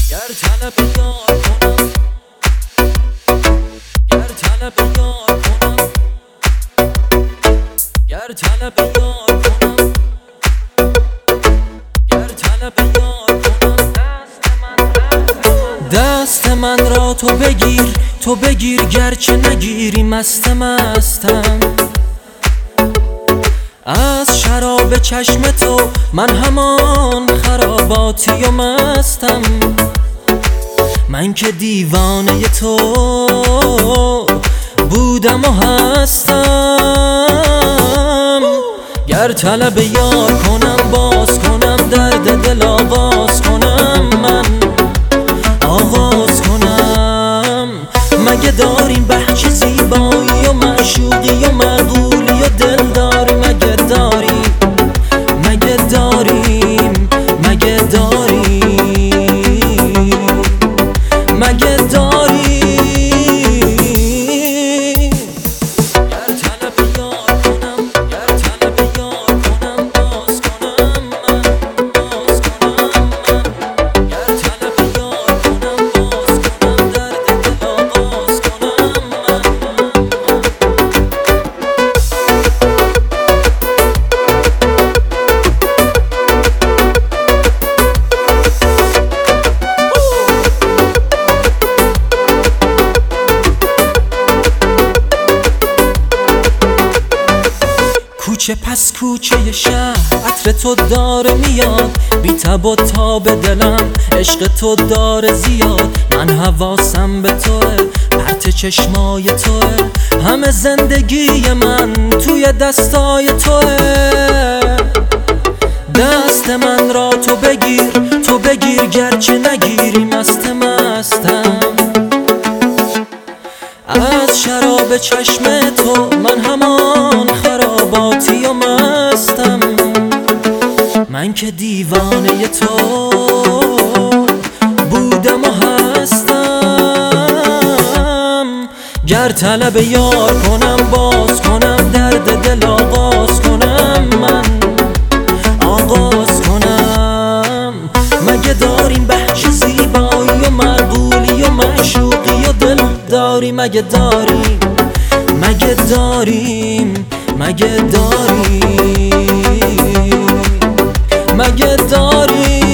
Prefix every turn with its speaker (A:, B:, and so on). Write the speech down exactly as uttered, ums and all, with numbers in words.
A: گر طلب یار کنم، گر طلب یار کنم، گر طلب یار کنم، گر طلب یار کنم. دست من را تو بگیر، تو بگیر گرچه نگیری. مست مستم از شراب چشم تو، من همان خراباتی و مستم. من که دیوانه تو بودم و هستم. گر طلب یار کنم، باز کنم درد دل آغاز کنم. من آغاز کنم. مگه داریم بحث زیبایی و معشوقی و معقولی و دلداری؟ مگه داریم، مگه داریم، مگه داریم، مگه داریم؟ گر طلب یار کنم، گر طلب یار کنم، باز کنم. من باز کنم. من گر طلب یار کنم، باز کنم درد دل آغاز کنم. من کوچه پس کوچه شهر عطر تو داره میاد، بی تب و تاب دلم عشق تو داره زیاد. من حواسم به توه، پرت چشمای توه، همه زندگی من توی دستای توه. دست من را تو بگیر، تو بگیر گرچه نگیری. مست مستم از شراب چشم تو، من همان خراباتی و مستم. من که دیوانه تو بودم و هستم. گر طلب یار کنم، باز کنم درد دل آغاز کنم. من آغاز کنم. مگه داریم بحث زیبایی و معقولی و معشوقی و دلداری؟ مگه داریم، مگه داریم، مگه داریم، مگه داریم؟